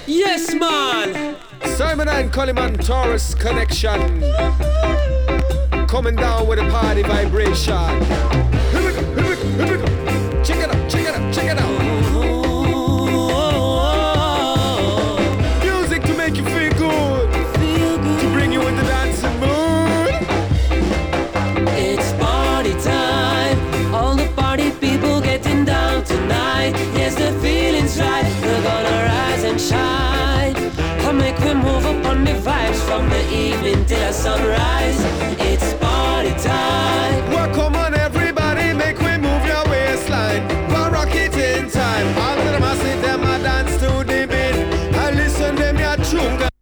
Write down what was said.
Yes, man. Simon and Coleman Taurus connection. Coming down with a party vibration. Check it out, check it out, check it out. Music to make you feel good. To bring you in the dancing mood. It's party time. All the party people getting down tonight. Yes, the feeling's right. We're gonna rise and shine. Come make we move up on the vibes from the evening till the sunrise.